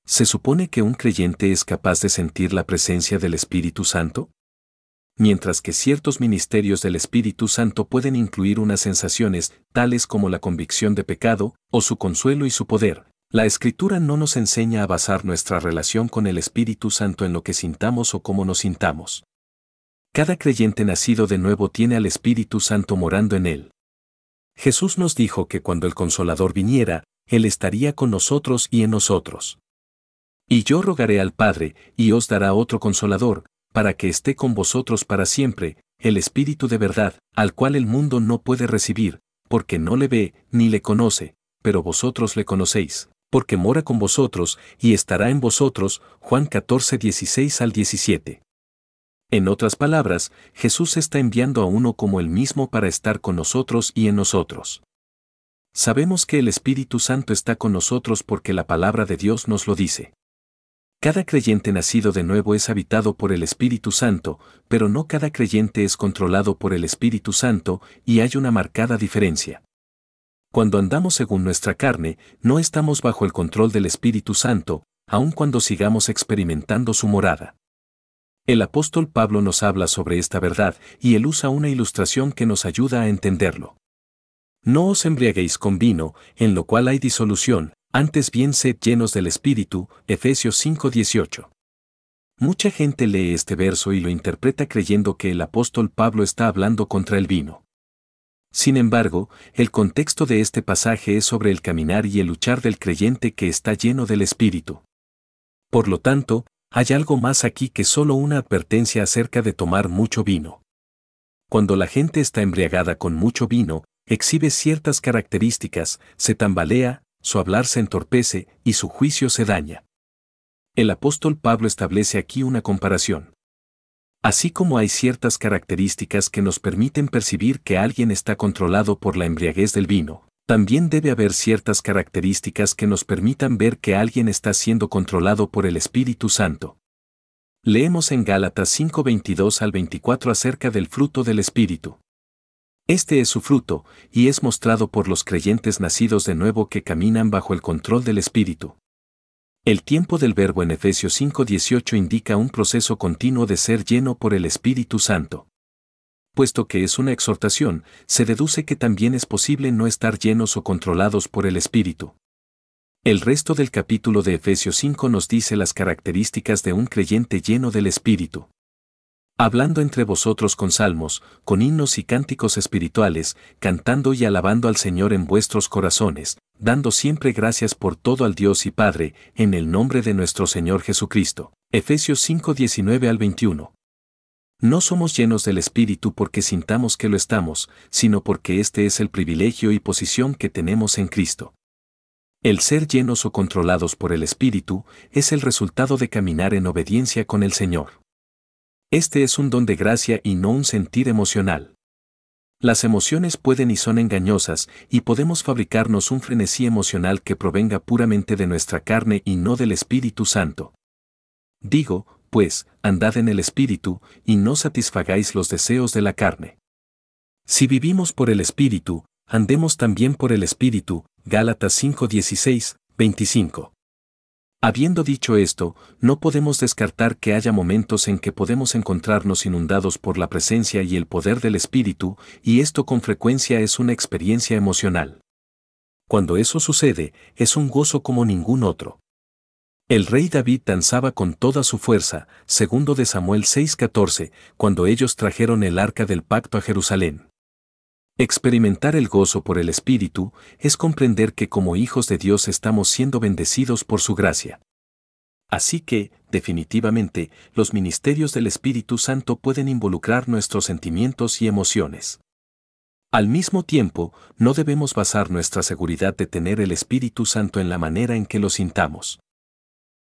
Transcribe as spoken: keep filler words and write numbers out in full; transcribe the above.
¿Se supone que un creyente es capaz de sentir la presencia del Espíritu Santo? Mientras que ciertos ministerios del Espíritu Santo pueden incluir unas sensaciones, tales como la convicción de pecado, o su consuelo y su poder, la Escritura no nos enseña a basar nuestra relación con el Espíritu Santo en lo que sintamos o cómo nos sintamos. Cada creyente nacido de nuevo tiene al Espíritu Santo morando en él. Jesús nos dijo que cuando el Consolador viniera, Él estaría con nosotros y en nosotros. Y yo rogaré al Padre, y os dará otro Consolador, para que esté con vosotros para siempre, el Espíritu de verdad, al cual el mundo no puede recibir, porque no le ve, ni le conoce, pero vosotros le conocéis, porque mora con vosotros, y estará en vosotros. Juan catorce, dieciséis al diecisiete. En otras palabras, Jesús está enviando a uno como Él mismo para estar con nosotros y en nosotros. Sabemos que el Espíritu Santo está con nosotros porque la palabra de Dios nos lo dice. Cada creyente nacido de nuevo es habitado por el Espíritu Santo, pero no cada creyente es controlado por el Espíritu Santo, y hay una marcada diferencia. Cuando andamos según nuestra carne, no estamos bajo el control del Espíritu Santo, aun cuando sigamos experimentando su morada. El apóstol Pablo nos habla sobre esta verdad, y él usa una ilustración que nos ayuda a entenderlo. No os embriaguéis con vino, en lo cual hay disolución, antes bien sed llenos del Espíritu. Efesios cinco, dieciocho. Mucha gente lee este verso y lo interpreta creyendo que el apóstol Pablo está hablando contra el vino. Sin embargo, el contexto de este pasaje es sobre el caminar y el luchar del creyente que está lleno del Espíritu. Por lo tanto, hay algo más aquí que solo una advertencia acerca de tomar mucho vino. Cuando la gente está embriagada con mucho vino, exhibe ciertas características, se tambalea, su hablar se entorpece y su juicio se daña. El apóstol Pablo establece aquí una comparación. Así como hay ciertas características que nos permiten percibir que alguien está controlado por la embriaguez del vino, también debe haber ciertas características que nos permitan ver que alguien está siendo controlado por el Espíritu Santo. Leemos en Gálatas cinco, veintidós al veinticuatro acerca del fruto del Espíritu. Este es su fruto, y es mostrado por los creyentes nacidos de nuevo que caminan bajo el control del Espíritu. El tiempo del verbo en Efesios cinco, dieciocho indica un proceso continuo de ser lleno por el Espíritu Santo. Puesto que es una exhortación, se deduce que también es posible no estar llenos o controlados por el Espíritu. El resto del capítulo de Efesios cinco nos dice las características de un creyente lleno del Espíritu. Hablando entre vosotros con salmos, con himnos y cánticos espirituales, cantando y alabando al Señor en vuestros corazones, dando siempre gracias por todo al Dios y Padre, en el nombre de nuestro Señor Jesucristo. Efesios cinco, diecinueve al veintiuno. No somos llenos del Espíritu porque sintamos que lo estamos, sino porque este es el privilegio y posición que tenemos en Cristo. El ser llenos o controlados por el Espíritu es el resultado de caminar en obediencia con el Señor. Este es un don de gracia y no un sentir emocional. Las emociones pueden y son engañosas, y podemos fabricarnos un frenesí emocional que provenga puramente de nuestra carne y no del Espíritu Santo. Digo, pues, andad en el Espíritu, y no satisfagáis los deseos de la carne. Si vivimos por el Espíritu, andemos también por el Espíritu. Gálatas cinco, dieciséis, veinticinco. Habiendo dicho esto, no podemos descartar que haya momentos en que podemos encontrarnos inundados por la presencia y el poder del Espíritu, y esto con frecuencia es una experiencia emocional. Cuando eso sucede, es un gozo como ningún otro. El rey David danzaba con toda su fuerza, segundo de Samuel seis, catorce, cuando ellos trajeron el arca del pacto a Jerusalén. Experimentar el gozo por el Espíritu es comprender que como hijos de Dios estamos siendo bendecidos por su gracia. Así que, definitivamente, los ministerios del Espíritu Santo pueden involucrar nuestros sentimientos y emociones. Al mismo tiempo, no debemos basar nuestra seguridad de tener el Espíritu Santo en la manera en que lo sintamos.